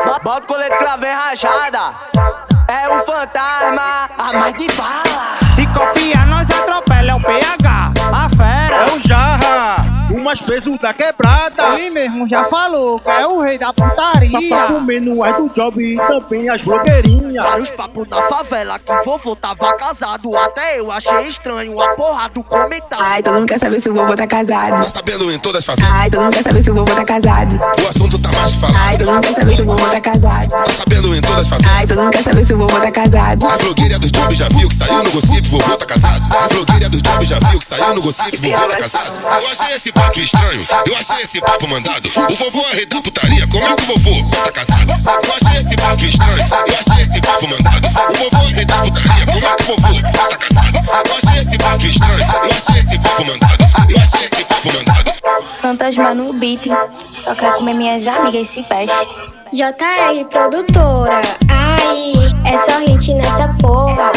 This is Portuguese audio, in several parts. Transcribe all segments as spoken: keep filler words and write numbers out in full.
Bota o colete que lá vem rachada. É o fantasma, a mais de bala. Se copiar, nós atropela, é o P H, a fera. É o Jarra, o mais peso da quebrada. Ele mesmo já falou que é o rei da putaria. Tá comendo as do job e também as blogueirinhas. Vários papos na favela que o vovô tava casado. Até eu achei estranho a porra do comentário. Ai, todo mundo quer saber se o vovô tá casado. Tá sabendo em todas as fazendas? Ai, todo mundo quer saber se o vovô tá casado. O assunto tá mais que falado. Ai, todo mundo quer saber se o vovô tá casado. Tá sabendo em todas as fazendas? Ai, todo mundo quer saber se o vovô tá casado. A blogueira dos jobs já viu que saiu no gossip, vovô tá casado. A blogueira dos jobs já viu que saiu no gossip, vovô tá casado. Eu achei esse papo estranho, eu achei esse papo mandado. O vovô é rei da putaria, como é que o vovô tá casado? Eu achei esse papo estranho, eu achei esse papo mandado. O vovô é rei da putaria, como é que o vovô tá casado? Eu achei esse papo estranho, eu achei esse papo mandado. Eu achei esse papo mandado. Fantasma no beat, só quer comer minhas amigas se peste. J R produtora, ai, é só hit nessa porra.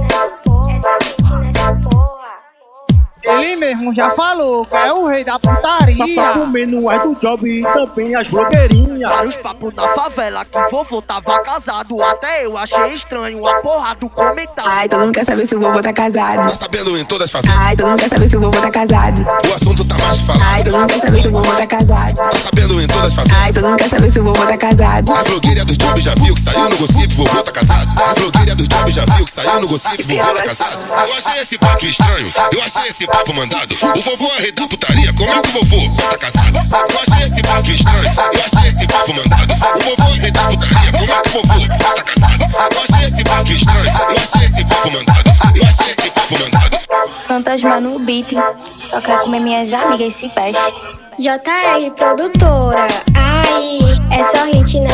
Ele mesmo já falou que é o rei da putaria. Tá comendo as do job e também as blogueirinhas. Vários papos na favela que o vovô tava casado. Até eu achei estranho a porra do comentário. Ai, todo mundo quer saber se o vovô tá casado. Tá sabendo em todas as fazendas? Ai, todo mundo quer saber se o vovô tá casado. O assunto tá mais que falado. Ai, todo mundo quer saber se o vovô tá casado. Tá sabendo em todas as fazendas? Ai, todo mundo quer saber se o vovô tá casado. A blogueira dos jobs já viu que saiu no gossip, vovô tá casado. A blogueira dos jobs já viu que saiu no gossip, vovô tá casado. Eu achei esse papo estranho, eu achei esse papo mandado. O vovô é rei da putaria, como é que o vovô tá casado? Eu achei esse papo estranho, eu achei esse papo mandado. O vovô é rei da putaria, como é que o vovô tá casado? Eu achei esse papo estranho, eu achei esse papo mandado. Eu achei esse papo mandado. Fantasma no beat, só quer comer minhas amigas se peste. J R produtora, ai, é só hit nessa